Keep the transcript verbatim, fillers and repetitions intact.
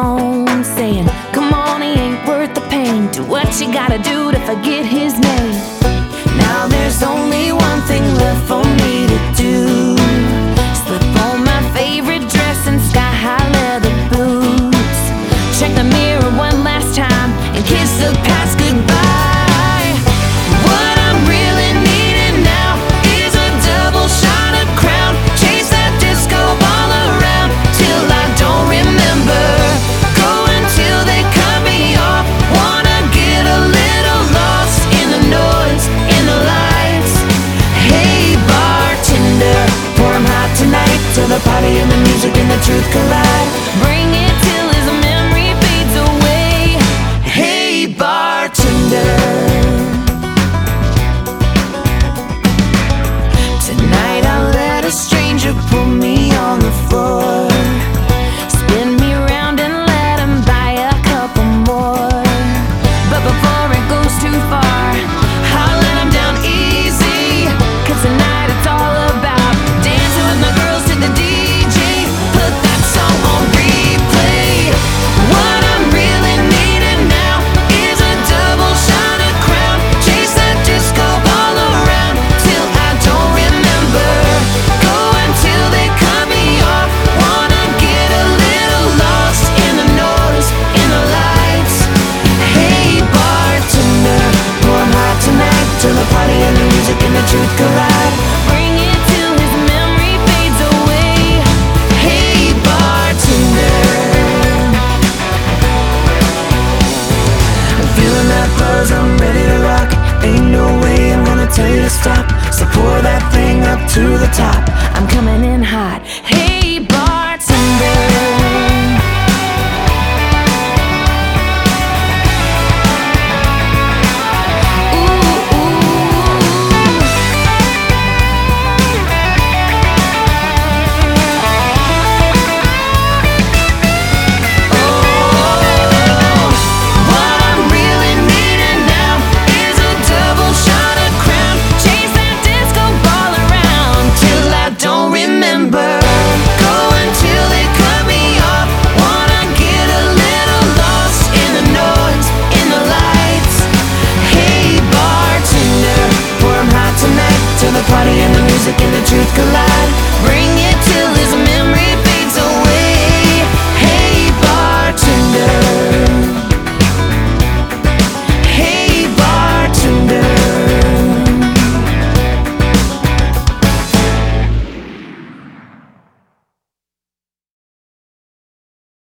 phone saying, come on, he ain't worth the pain. Do what you gotta do to forget his name. Now there's only one thing left for me to do. Slip on my favorite dress and sky-high leather boots. Check the mirror one last time and kiss the past goodbye. What I'm really needing now is a double shot of Crown. Chase that disco ball around till I don't remember. Go until they cut me off. Wanna get a little lost in the noise, in the lights. Hey bartender, pour 'em hot tonight till the party and the music and the truth collide. Bring it till his memory fades away. Hey bartender, tonight I'll let a stranger put me on the floor.